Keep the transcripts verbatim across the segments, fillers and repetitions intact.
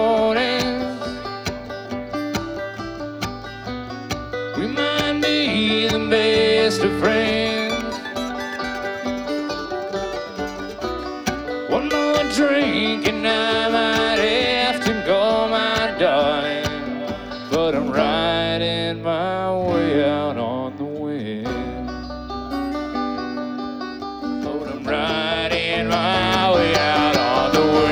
mornings, we might be the best of friends. One more drink and I might have to go, my darling, but I'm riding my way out on the wind. But I'm riding my way out on the wind.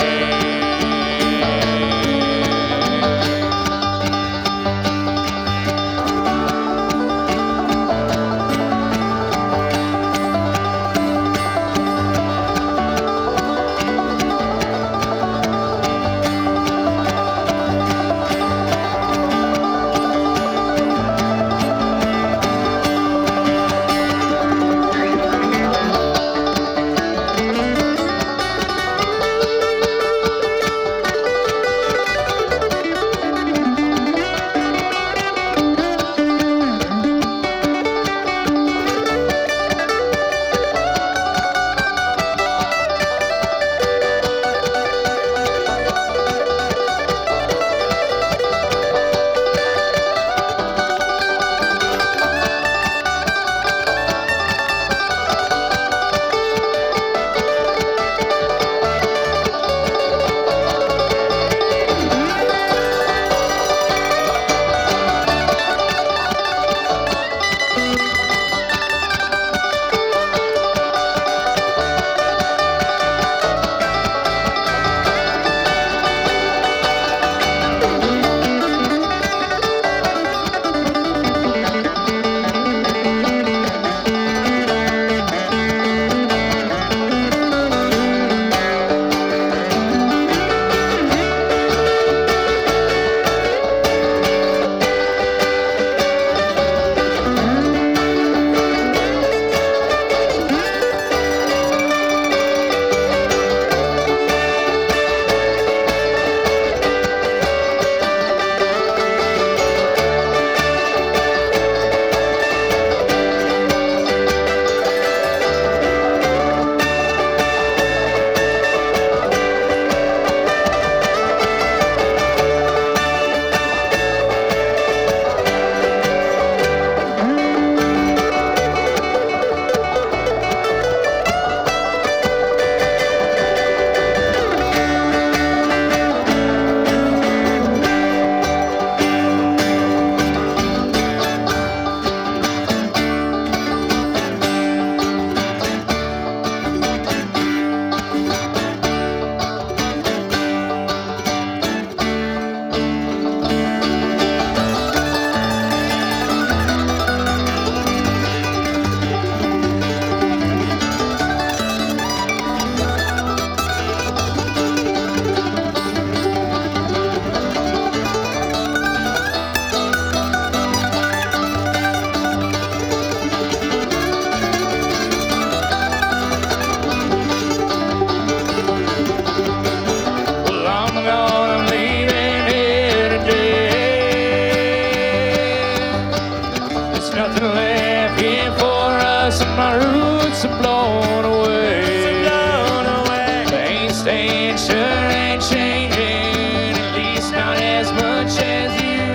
My roots are blown away. Blown away. They ain't staying, sure ain't changing, at least not as much as you.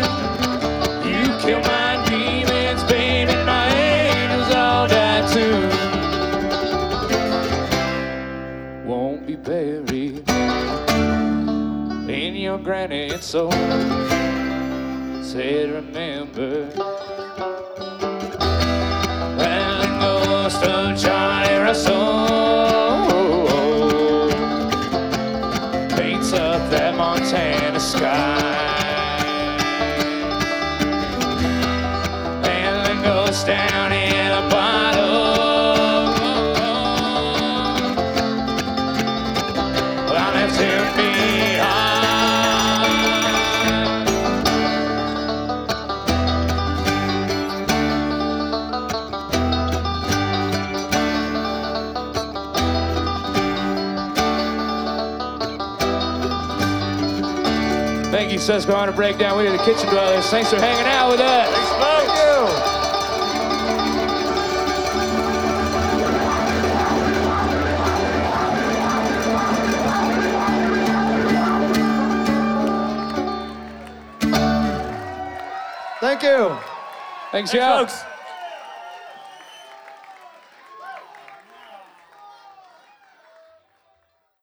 You kill my demons, baby, my angels all die too. Won't be buried in your granite soul. Said remember of Johnny Russell paints up that Montana sky and then goes down in a bottle. Well, I left him behind. Thank you, Susquehanna Breakdown. We are the Kitchen Dwellers. Thanks for hanging out with us. Thanks, folks. Thank you. Thank you. Thanks, Thanks, y'all. folks.